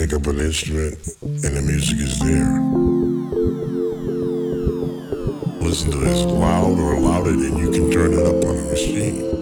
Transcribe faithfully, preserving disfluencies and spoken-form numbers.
pick up an instrument and the music is there. Listen to it as loud or louder than you can turn it up on a machine.